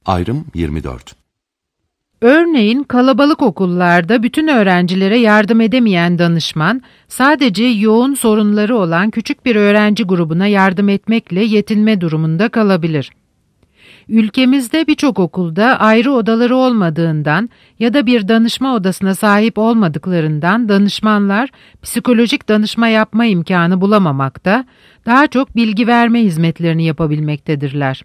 Ayrım 24. Örneğin kalabalık okullarda bütün öğrencilere yardım edemeyen danışman, sadece yoğun sorunları olan küçük bir öğrenci grubuna yardım etmekle yetinme durumunda kalabilir. Ülkemizde birçok okulda ayrı odaları olmadığından ya da bir danışma odasına sahip olmadıklarından danışmanlar psikolojik danışma yapma imkanı bulamamakta, daha çok bilgi verme hizmetlerini yapabilmektedirler.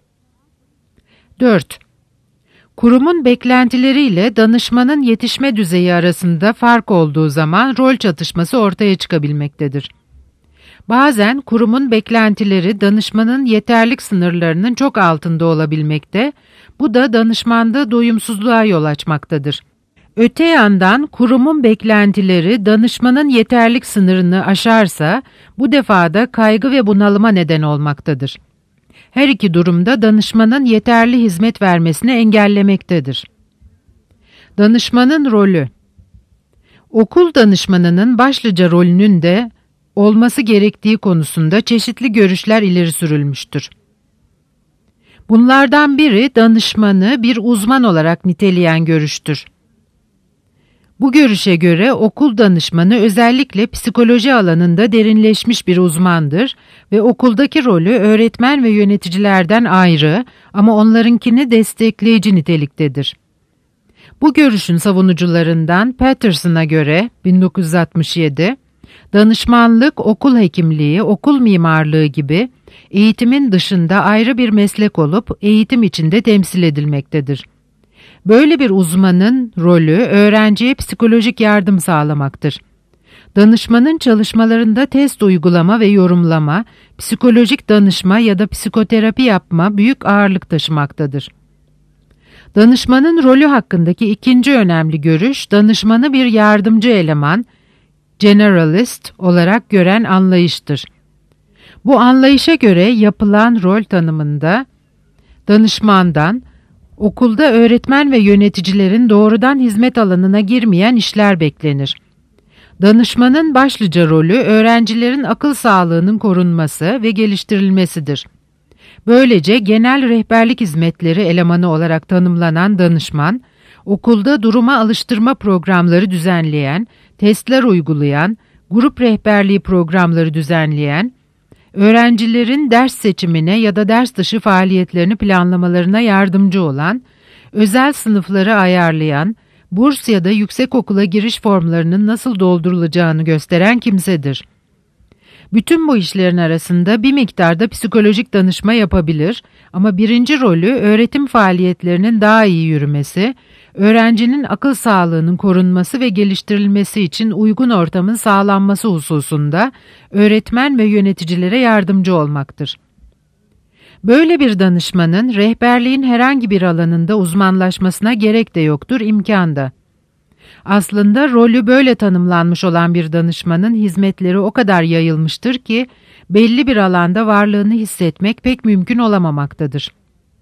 4. Kurumun beklentileriyle danışmanın yetişme düzeyi arasında fark olduğu zaman rol çatışması ortaya çıkabilmektedir. Bazen kurumun beklentileri danışmanın yeterlik sınırlarının çok altında olabilmekte, bu da danışmanda doyumsuzluğa yol açmaktadır. Öte yandan kurumun beklentileri danışmanın yeterlik sınırını aşarsa, bu defa da kaygı ve bunalıma neden olmaktadır. Her iki durumda danışmanın yeterli hizmet vermesini engellemektedir. Danışmanın rolü. Okul danışmanının başlıca rolünün de olması gerektiği konusunda çeşitli görüşler ileri sürülmüştür. Bunlardan biri danışmanı bir uzman olarak niteleyen görüştür. Bu görüşe göre okul danışmanı özellikle psikoloji alanında derinleşmiş bir uzmandır ve okuldaki rolü öğretmen ve yöneticilerden ayrı ama onlarınkini destekleyici niteliktedir. Bu görüşün savunucularından Patterson'a göre 1967, danışmanlık, okul hekimliği, okul mimarlığı gibi eğitimin dışında ayrı bir meslek olup eğitim içinde temsil edilmektedir. Böyle bir uzmanın rolü öğrenciye psikolojik yardım sağlamaktır. Danışmanın çalışmalarında test uygulama ve yorumlama, psikolojik danışma ya da psikoterapi yapma büyük ağırlık taşımaktadır. Danışmanın rolü hakkındaki ikinci önemli görüş, danışmanı bir yardımcı eleman, generalist olarak gören anlayıştır. Bu anlayışa göre yapılan rol tanımında danışmandan, okulda öğretmen ve yöneticilerin doğrudan hizmet alanına girmeyen işler beklenir. Danışmanın başlıca rolü öğrencilerin akıl sağlığının korunması ve geliştirilmesidir. Böylece genel rehberlik hizmetleri elemanı olarak tanımlanan danışman, okulda duruma alıştırma programları düzenleyen, testler uygulayan, grup rehberliği programları düzenleyen, öğrencilerin ders seçimine ya da ders dışı faaliyetlerini planlamalarına yardımcı olan, özel sınıfları ayarlayan, burs ya da yüksekokula giriş formlarının nasıl doldurulacağını gösteren kimsedir. Bütün bu işlerin arasında bir miktarda psikolojik danışma yapabilir ama birinci rolü öğretim faaliyetlerinin daha iyi yürümesi, öğrencinin akıl sağlığının korunması ve geliştirilmesi için uygun ortamın sağlanması hususunda öğretmen ve yöneticilere yardımcı olmaktır. Böyle bir danışmanın rehberliğin herhangi bir alanında uzmanlaşmasına gerek de yoktur, imkan da. Aslında rolü böyle tanımlanmış olan bir danışmanın hizmetleri o kadar yayılmıştır ki belli bir alanda varlığını hissetmek pek mümkün olamamaktadır.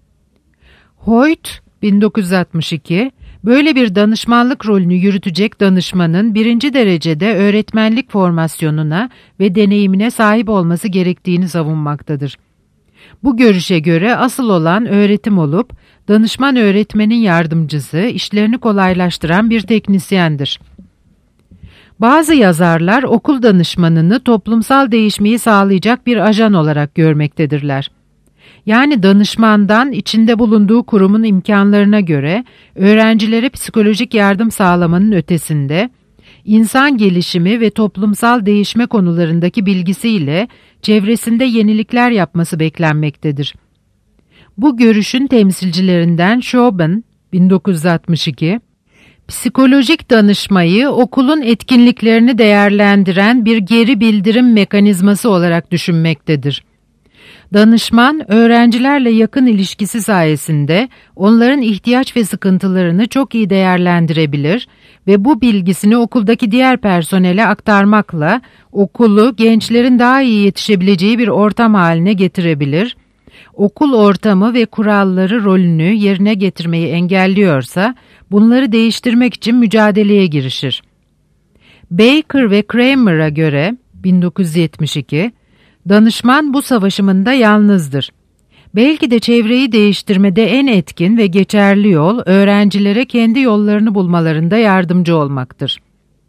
Hoyt, 1962, böyle bir danışmanlık rolünü yürütecek danışmanın birinci derecede öğretmenlik formasyonuna ve deneyimine sahip olması gerektiğini savunmaktadır. Bu görüşe göre asıl olan öğretim olup, danışman öğretmenin yardımcısı, işlerini kolaylaştıran bir teknisyendir. Bazı yazarlar okul danışmanını toplumsal değişmeyi sağlayacak bir ajan olarak görmektedirler. Yani danışmandan içinde bulunduğu kurumun imkanlarına göre öğrencilere psikolojik yardım sağlamanın ötesinde, insan gelişimi ve toplumsal değişme konularındaki bilgisiyle çevresinde yenilikler yapması beklenmektedir. Bu görüşün temsilcilerinden Chauvin, 1962, psikolojik danışmayı okulun etkinliklerini değerlendiren bir geri bildirim mekanizması olarak düşünmektedir. Danışman, öğrencilerle yakın ilişkisi sayesinde onların ihtiyaç ve sıkıntılarını çok iyi değerlendirebilir ve bu bilgisini okuldaki diğer personele aktarmakla okulu gençlerin daha iyi yetişebileceği bir ortam haline getirebilir. Okul ortamı ve kuralları rolünü yerine getirmeyi engelliyorsa bunları değiştirmek için mücadeleye girişir. Baker ve Kramer'a göre 1972, danışman bu savaşımında yalnızdır. Belki de çevreyi değiştirmede en etkin ve geçerli yol, öğrencilere kendi yollarını bulmalarında yardımcı olmaktır.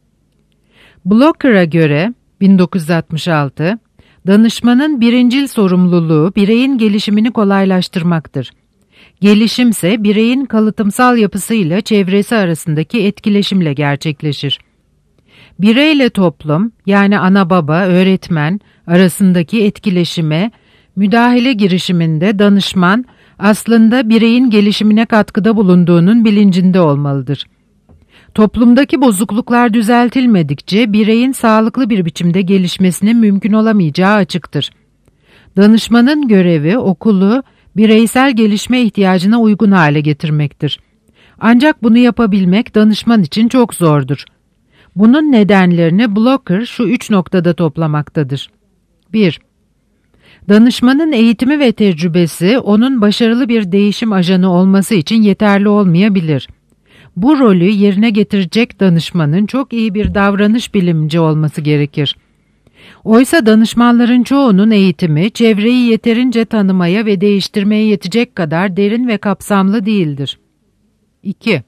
Blocker'a göre 1966, danışmanın birincil sorumluluğu bireyin gelişimini kolaylaştırmaktır. Gelişimse bireyin kalıtımsal yapısıyla çevresi arasındaki etkileşimle gerçekleşir. Bireyle toplum, yani ana baba, öğretmen arasındaki etkileşime, müdahale girişiminde danışman aslında bireyin gelişimine katkıda bulunduğunun bilincinde olmalıdır. Toplumdaki bozukluklar düzeltilmedikçe bireyin sağlıklı bir biçimde gelişmesinin mümkün olamayacağı açıktır. Danışmanın görevi okulu bireysel gelişme ihtiyacına uygun hale getirmektir. Ancak bunu yapabilmek danışman için çok zordur. Bunun nedenlerini Blocker şu 3 noktada toplamaktadır. 1. Danışmanın eğitimi ve tecrübesi onun başarılı bir değişim ajanı olması için yeterli olmayabilir. Bu rolü yerine getirecek danışmanın çok iyi bir davranış bilimci olması gerekir. Oysa danışmanların çoğunun eğitimi çevreyi yeterince tanımaya ve değiştirmeye yetecek kadar derin ve kapsamlı değildir. 2.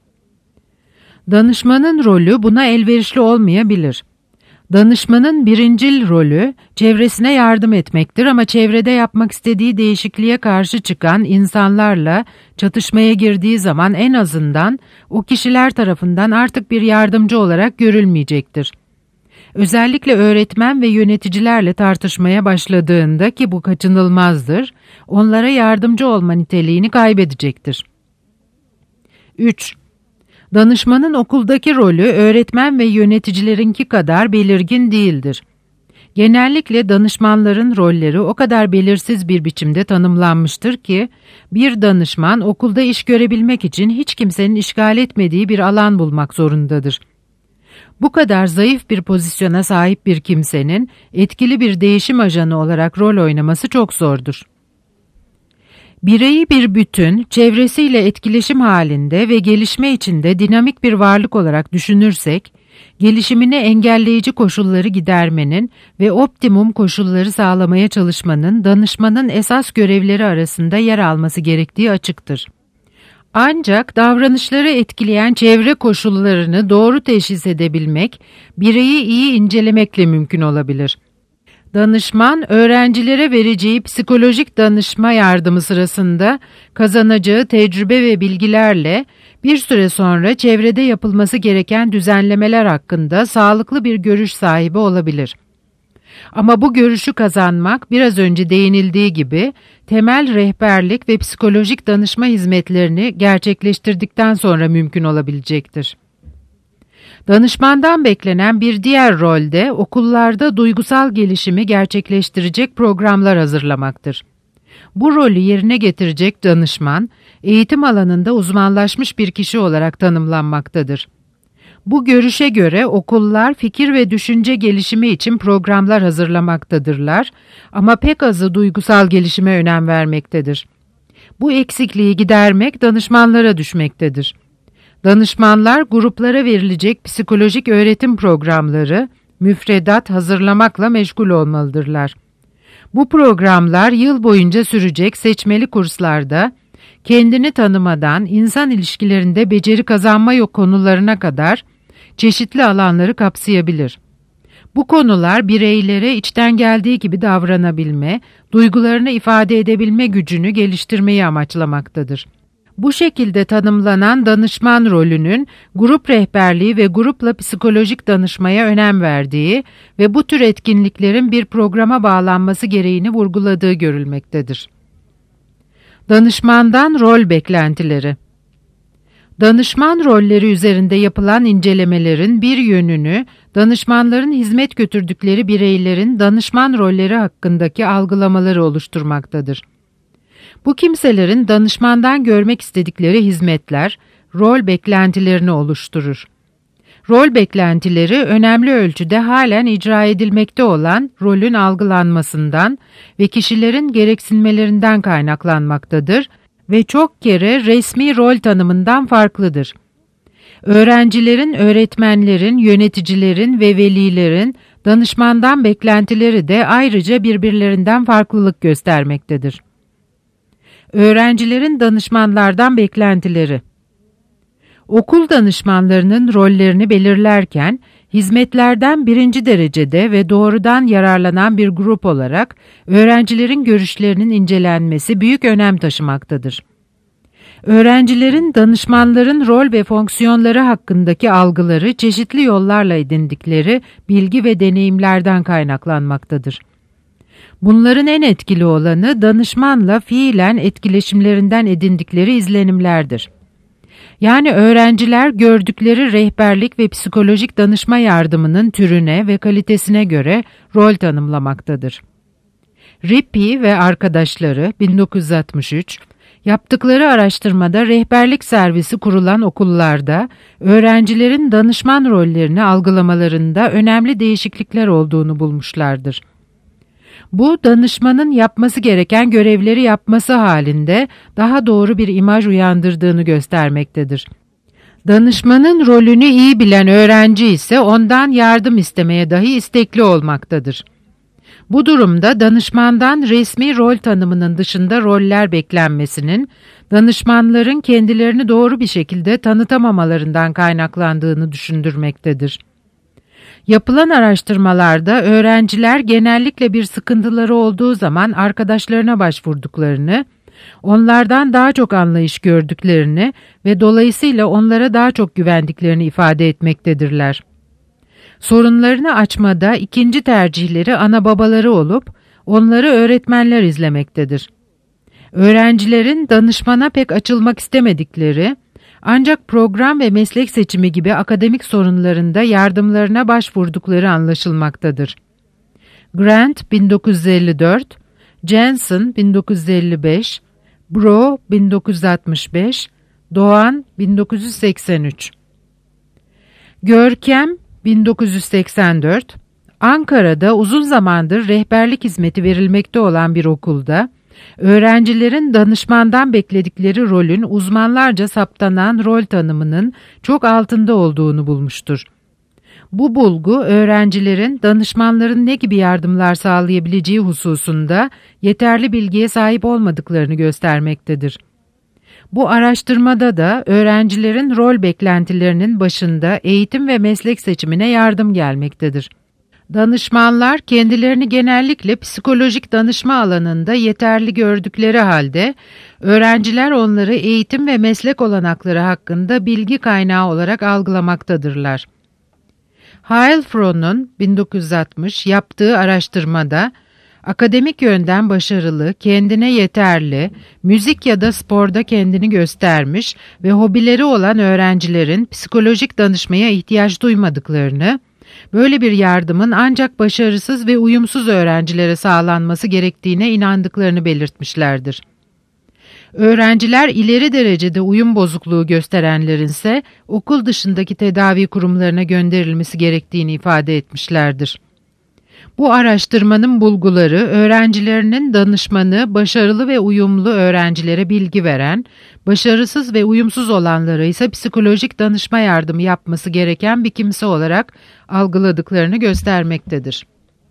Danışmanın rolü buna elverişli olmayabilir. Danışmanın birincil rolü çevresine yardım etmektir ama çevrede yapmak istediği değişikliğe karşı çıkan insanlarla çatışmaya girdiği zaman en azından o kişiler tarafından artık bir yardımcı olarak görülmeyecektir. Özellikle öğretmen ve yöneticilerle tartışmaya başladığında, ki bu kaçınılmazdır, onlara yardımcı olma niteliğini kaybedecektir. 3. Danışmanın okuldaki rolü öğretmen ve yöneticilerinki kadar belirgin değildir. Genellikle danışmanların rolleri o kadar belirsiz bir biçimde tanımlanmıştır ki, bir danışman okulda iş görebilmek için hiç kimsenin işgal etmediği bir alan bulmak zorundadır. Bu kadar zayıf bir pozisyona sahip bir kimsenin etkili bir değişim ajanı olarak rol oynaması çok zordur. Bireyi bir bütün, çevresiyle etkileşim halinde ve gelişme içinde dinamik bir varlık olarak düşünürsek, gelişimini engelleyici koşulları gidermenin ve optimum koşulları sağlamaya çalışmanın danışmanın esas görevleri arasında yer alması gerektiği açıktır. Ancak davranışları etkileyen çevre koşullarını doğru teşhis edebilmek, bireyi iyi incelemekle mümkün olabilir. Danışman, öğrencilere vereceği psikolojik danışma yardımı sırasında kazanacağı tecrübe ve bilgilerle bir süre sonra çevrede yapılması gereken düzenlemeler hakkında sağlıklı bir görüş sahibi olabilir. Ama bu görüşü kazanmak biraz önce değinildiği gibi temel rehberlik ve psikolojik danışma hizmetlerini gerçekleştirdikten sonra mümkün olabilecektir. Danışmandan beklenen bir diğer rol de okullarda duygusal gelişimi gerçekleştirecek programlar hazırlamaktır. Bu rolü yerine getirecek danışman, eğitim alanında uzmanlaşmış bir kişi olarak tanımlanmaktadır. Bu görüşe göre okullar fikir ve düşünce gelişimi için programlar hazırlamaktadırlar ama pek azı duygusal gelişime önem vermektedir. Bu eksikliği gidermek danışmanlara düşmektedir. Danışmanlar gruplara verilecek psikolojik öğretim programları, müfredat hazırlamakla meşgul olmalıdırlar. Bu programlar yıl boyunca sürecek seçmeli kurslarda, kendini tanımadan insan ilişkilerinde beceri kazanma konularına kadar çeşitli alanları kapsayabilir. Bu konular bireylere içten geldiği gibi davranabilme, duygularını ifade edebilme gücünü geliştirmeyi amaçlamaktadır. Bu şekilde tanımlanan danışman rolünün grup rehberliği ve grupla psikolojik danışmaya önem verdiği ve bu tür etkinliklerin bir programa bağlanması gereğini vurguladığı görülmektedir. Danışmandan rol beklentileri. Danışman rolleri üzerinde yapılan incelemelerin bir yönünü, danışmanların hizmet götürdükleri bireylerin danışman rolleri hakkındaki algılamaları oluşturmaktadır. Bu kimselerin danışmandan görmek istedikleri hizmetler, rol beklentilerini oluşturur. Rol beklentileri önemli ölçüde halen icra edilmekte olan rolün algılanmasından ve kişilerin gereksinmelerinden kaynaklanmaktadır ve çok kere resmi rol tanımından farklıdır. Öğrencilerin, öğretmenlerin, yöneticilerin ve velilerin danışmandan beklentileri de ayrıca birbirlerinden farklılık göstermektedir. Öğrencilerin danışmanlardan beklentileri. Okul danışmanlarının rollerini belirlerken, hizmetlerden birinci derecede ve doğrudan yararlanan bir grup olarak öğrencilerin görüşlerinin incelenmesi büyük önem taşımaktadır. Öğrencilerin danışmanların rol ve fonksiyonları hakkındaki algıları çeşitli yollarla edindikleri bilgi ve deneyimlerden kaynaklanmaktadır. Bunların en etkili olanı danışmanla fiilen etkileşimlerinden edindikleri izlenimlerdir. Yani öğrenciler gördükleri rehberlik ve psikolojik danışma yardımının türüne ve kalitesine göre rol tanımlamaktadır. Rippey ve arkadaşları 1963, yaptıkları araştırmada rehberlik servisi kurulan okullarda öğrencilerin danışman rollerini algılamalarında önemli değişiklikler olduğunu bulmuşlardır. Bu, danışmanın yapması gereken görevleri yapması halinde daha doğru bir imaj uyandırdığını göstermektedir. Danışmanın rolünü iyi bilen öğrenci ise ondan yardım istemeye dahi istekli olmaktadır. Bu durumda danışmandan resmi rol tanımının dışında roller beklenmesinin, danışmanların kendilerini doğru bir şekilde tanıtamamalarından kaynaklandığını düşündürmektedir. Yapılan araştırmalarda öğrenciler genellikle bir sıkıntıları olduğu zaman arkadaşlarına başvurduklarını, onlardan daha çok anlayış gördüklerini ve dolayısıyla onlara daha çok güvendiklerini ifade etmektedirler. Sorunlarını açmada ikinci tercihleri ana babaları olup onları öğretmenler izlemektedir. Öğrencilerin danışmana pek açılmak istemedikleri, ancak program ve meslek seçimi gibi akademik sorunlarında yardımlarına başvurdukları anlaşılmaktadır. Grant 1954, Jensen 1955, Bro 1965, Doğan 1983. Görkem 1984, Ankara'da uzun zamandır rehberlik hizmeti verilmekte olan bir okulda, öğrencilerin danışmandan bekledikleri rolün uzmanlarca saptanan rol tanımının çok altında olduğunu bulmuştur. Bu bulgu, öğrencilerin danışmanların ne gibi yardımlar sağlayabileceği hususunda yeterli bilgiye sahip olmadıklarını göstermektedir. Bu araştırmada da öğrencilerin rol beklentilerinin başında eğitim ve meslek seçimine yardım gelmektedir. Danışmanlar kendilerini genellikle psikolojik danışma alanında yeterli gördükleri halde, öğrenciler onları eğitim ve meslek olanakları hakkında bilgi kaynağı olarak algılamaktadırlar. Heilfrohn'un 1960 yaptığı araştırmada, akademik yönden başarılı, kendine yeterli, müzik ya da sporda kendini göstermiş ve hobileri olan öğrencilerin psikolojik danışmaya ihtiyaç duymadıklarını, böyle bir yardımın ancak başarısız ve uyumsuz öğrencilere sağlanması gerektiğine inandıklarını belirtmişlerdir. Öğrenciler ileri derecede uyum bozukluğu gösterenlerin ise okul dışındaki tedavi kurumlarına gönderilmesi gerektiğini ifade etmişlerdir. Bu araştırmanın bulguları, öğrencilerinin danışmanı başarılı ve uyumlu öğrencilere bilgi veren, başarısız ve uyumsuz olanlara ise psikolojik danışma yardımı yapması gereken bir kimse olarak algıladıklarını göstermektedir.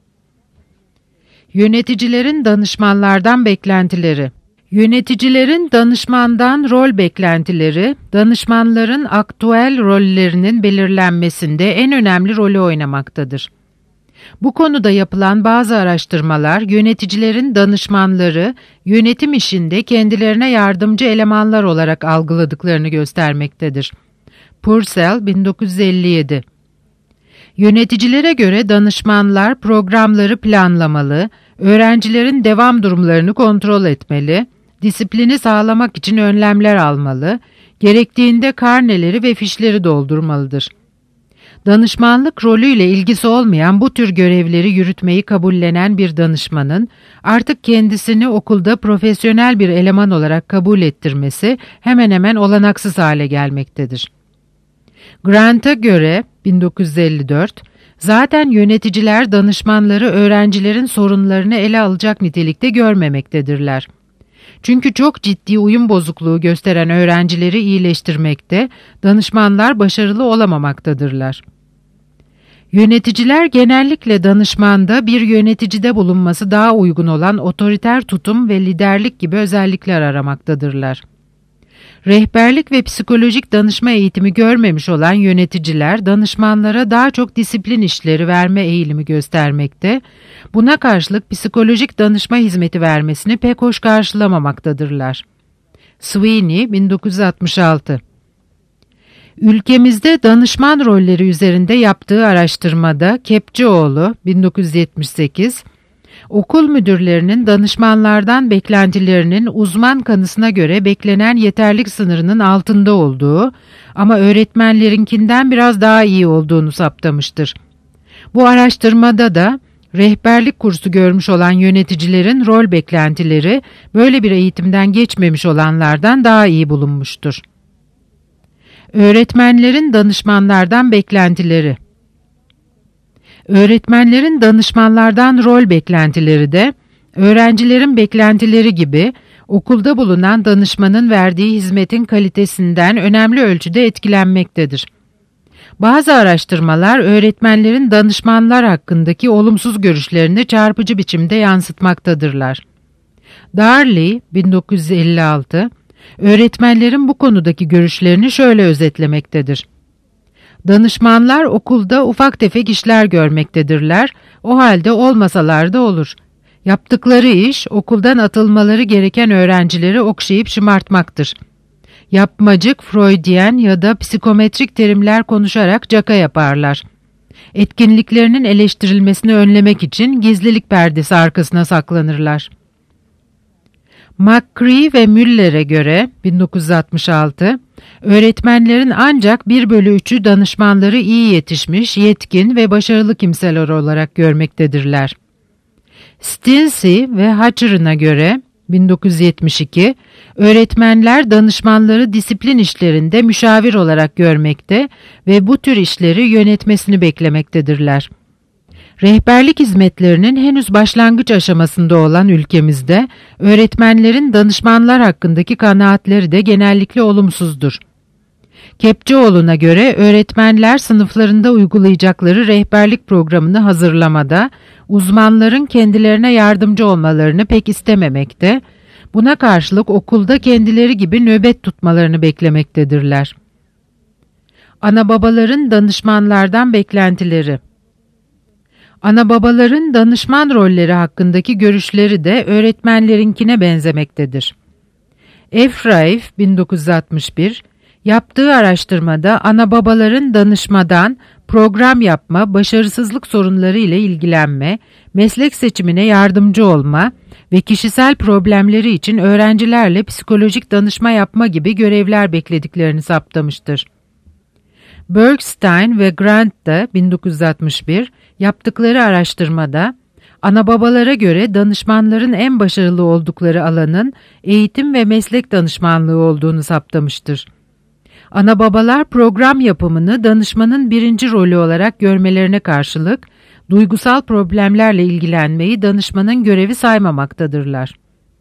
Yöneticilerin danışmanlardan beklentileri. Yöneticilerin danışmandan rol beklentileri, danışmanların aktüel rollerinin belirlenmesinde en önemli rolü oynamaktadır. Bu konuda yapılan bazı araştırmalar, yöneticilerin danışmanları, yönetim işinde kendilerine yardımcı elemanlar olarak algıladıklarını göstermektedir. Purcell 1957. Yöneticilere göre danışmanlar programları planlamalı, öğrencilerin devam durumlarını kontrol etmeli, disiplini sağlamak için önlemler almalı, gerektiğinde karneleri ve fişleri doldurmalıdır. Danışmanlık rolüyle ilgisi olmayan bu tür görevleri yürütmeyi kabullenen bir danışmanın artık kendisini okulda profesyonel bir eleman olarak kabul ettirmesi hemen hemen olanaksız hale gelmektedir. Grant'a göre 1954, zaten yöneticiler danışmanları öğrencilerin sorunlarını ele alacak nitelikte görmemektedirler. Çünkü çok ciddi uyum bozukluğu gösteren öğrencileri iyileştirmekte, danışmanlar başarılı olamamaktadırlar. Yöneticiler genellikle danışmanda bir yöneticide bulunması daha uygun olan otoriter tutum ve liderlik gibi özellikler aramaktadırlar. Rehberlik ve psikolojik danışma eğitimi görmemiş olan yöneticiler danışmanlara daha çok disiplin işleri verme eğilimi göstermekte, buna karşılık psikolojik danışma hizmeti vermesini pek hoş karşılamamaktadırlar. Sweeney, 1966. Ülkemizde danışman rolleri üzerinde yaptığı araştırmada Kepçioğlu, 1978, okul müdürlerinin danışmanlardan beklentilerinin uzman kanısına göre beklenen yeterlik sınırının altında olduğu ama öğretmenlerinkinden biraz daha iyi olduğunu saptamıştır. Bu araştırmada da rehberlik kursu görmüş olan yöneticilerin rol beklentileri böyle bir eğitimden geçmemiş olanlardan daha iyi bulunmuştur. Öğretmenlerin danışmanlardan beklentileri. Öğretmenlerin danışmanlardan rol beklentileri de öğrencilerin beklentileri gibi okulda bulunan danışmanın verdiği hizmetin kalitesinden önemli ölçüde etkilenmektedir. Bazı araştırmalar öğretmenlerin danışmanlar hakkındaki olumsuz görüşlerini çarpıcı biçimde yansıtmaktadırlar. Darley, 1956, öğretmenlerin bu konudaki görüşlerini şöyle özetlemektedir. Danışmanlar okulda ufak tefek işler görmektedirler, o halde olmasalar da olur. Yaptıkları iş okuldan atılmaları gereken öğrencileri okşayıp şımartmaktır. Yapmacık, Freudiyen ya da psikometrik terimler konuşarak caka yaparlar. Etkinliklerinin eleştirilmesini önlemek için gizlilik perdesi arkasına saklanırlar. McCree ve Müller'e göre 1966, öğretmenlerin ancak 1/3'ü danışmanları iyi yetişmiş, yetkin ve başarılı kimseler olarak görmektedirler. Stinson ve Hatcher'ına göre 1972, öğretmenler danışmanları disiplin işlerinde müşavir olarak görmekte ve bu tür işleri yönetmesini beklemektedirler. Rehberlik hizmetlerinin henüz başlangıç aşamasında olan ülkemizde öğretmenlerin danışmanlar hakkındaki kanaatleri de genellikle olumsuzdur. Kepçioğlu'na göre öğretmenler sınıflarında uygulayacakları rehberlik programını hazırlamada uzmanların kendilerine yardımcı olmalarını pek istememekte, buna karşılık okulda kendileri gibi nöbet tutmalarını beklemektedirler. Ana-babaların danışmanlardan beklentileri. Ana-babaların danışman rolleri hakkındaki görüşleri de öğretmenlerinkine benzemektedir. Efraif, 1961, yaptığı araştırmada ana-babaların danışmadan program yapma, başarısızlık sorunları ile ilgilenme, meslek seçimine yardımcı olma ve kişisel problemleri için öğrencilerle psikolojik danışma yapma gibi görevler beklediklerini saptamıştır. Bergstein ve Grant da 1961 yaptıkları araştırmada ana-babalara göre danışmanların en başarılı oldukları alanın eğitim ve meslek danışmanlığı olduğunu saptamıştır. Ana-babalar program yapımını danışmanın birinci rolü olarak görmelerine karşılık, duygusal problemlerle ilgilenmeyi danışmanın görevi saymamaktadırlar.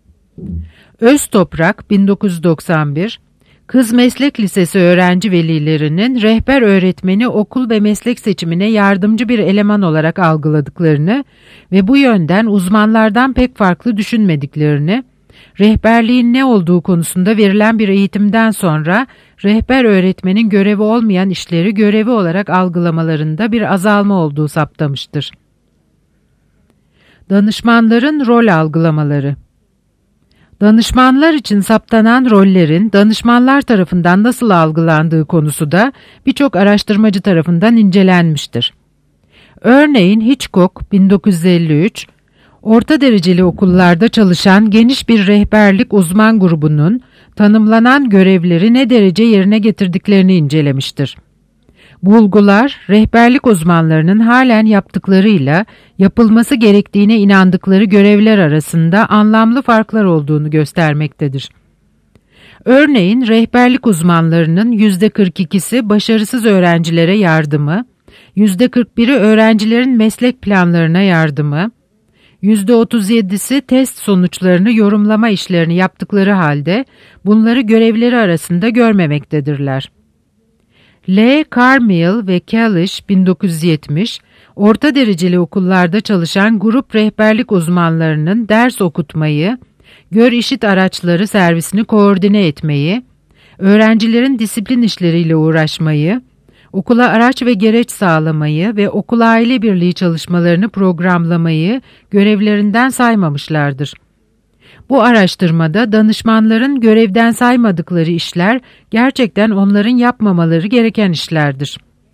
Öztoprak, 1991, Kız Meslek Lisesi öğrenci velilerinin rehber öğretmeni okul ve meslek seçimine yardımcı bir eleman olarak algıladıklarını ve bu yönden uzmanlardan pek farklı düşünmediklerini, rehberliğin ne olduğu konusunda verilen bir eğitimden sonra rehber öğretmenin görevi olmayan işleri görevi olarak algılamalarında bir azalma olduğu saptamıştır. Danışmanların rol algılamaları. Danışmanlar için saptanan rollerin danışmanlar tarafından nasıl algılandığı konusu da birçok araştırmacı tarafından incelenmiştir. Örneğin Hitchcock, 1953, orta dereceli okullarda çalışan geniş bir rehberlik uzman grubunun tanımlanan görevleri ne derece yerine getirdiklerini incelemiştir. Bulgular, rehberlik uzmanlarının halen yaptıklarıyla yapılması gerektiğine inandıkları görevler arasında anlamlı farklar olduğunu göstermektedir. Örneğin rehberlik uzmanlarının %42'si başarısız öğrencilere yardımı, %41'i öğrencilerin meslek planlarına yardımı, %37'si test sonuçlarını yorumlama işlerini yaptıkları halde bunları görevleri arasında görmemektedirler. L. Carmiel ve Kalish 1970, orta dereceli okullarda çalışan grup rehberlik uzmanlarının ders okutmayı, gör işit araçları servisini koordine etmeyi, öğrencilerin disiplin işleriyle uğraşmayı, okula araç ve gereç sağlamayı ve okul aile birliği çalışmalarını programlamayı görevlerinden saymamışlardır. Bu araştırmada danışmanların görevden saymadıkları işler gerçekten onların yapmamaları gereken işlerdir.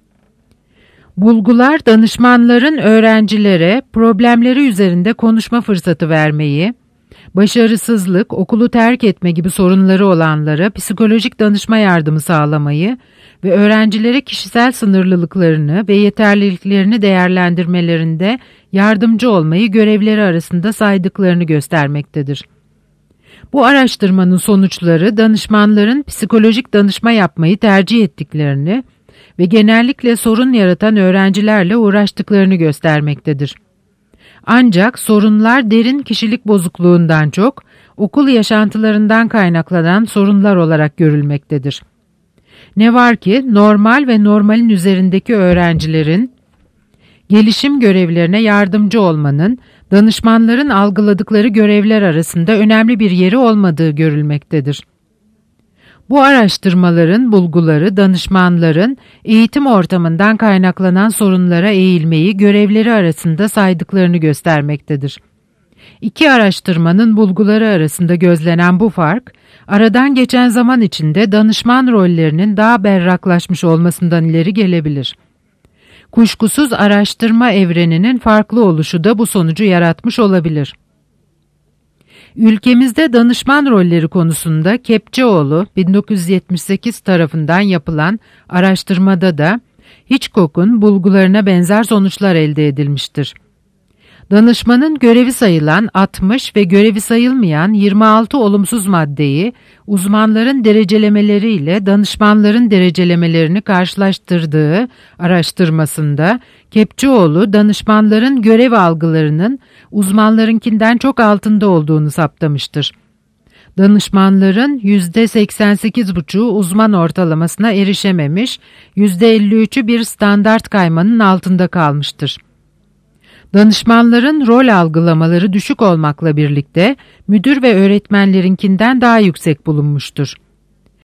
Bulgular danışmanların öğrencilere problemleri üzerinde konuşma fırsatı vermeyi, başarısızlık, okulu terk etme gibi sorunları olanlara psikolojik danışma yardımı sağlamayı ve öğrencilere kişisel sınırlılıklarını ve yeterliliklerini değerlendirmelerinde yardımcı olmayı görevleri arasında saydıklarını göstermektedir. Bu araştırmanın sonuçları danışmanların psikolojik danışma yapmayı tercih ettiklerini ve genellikle sorun yaratan öğrencilerle uğraştıklarını göstermektedir. Ancak sorunlar derin kişilik bozukluğundan çok okul yaşantılarından kaynaklanan sorunlar olarak görülmektedir. Ne var ki normal ve normalin üzerindeki öğrencilerin gelişim görevlerine yardımcı olmanın danışmanların algıladıkları görevler arasında önemli bir yeri olmadığı görülmektedir. Bu araştırmaların bulguları danışmanların eğitim ortamından kaynaklanan sorunlara eğilmeyi görevleri arasında saydıklarını göstermektedir. İki araştırmanın bulguları arasında gözlenen bu fark, aradan geçen zaman içinde danışman rollerinin daha berraklaşmış olmasından ileri gelebilir. Kuşkusuz araştırma evreninin farklı oluşu da bu sonucu yaratmış olabilir. Ülkemizde danışman rolleri konusunda Kepçeoğlu 1978 tarafından yapılan araştırmada da Hitchcock'un bulgularına benzer sonuçlar elde edilmiştir. Danışmanın görevi sayılan 60 ve görevi sayılmayan 26 olumsuz maddeyi uzmanların derecelemeleriyle danışmanların derecelemelerini karşılaştırdığı araştırmasında Kepçeoğlu danışmanların görev algılarının uzmanlarınkinden çok altında olduğunu saptamıştır. Danışmanların %88,5'u uzman ortalamasına erişememiş, %53'ü bir standart kaymanın altında kalmıştır. Danışmanların rol algılamaları düşük olmakla birlikte müdür ve öğretmenlerinkinden daha yüksek bulunmuştur.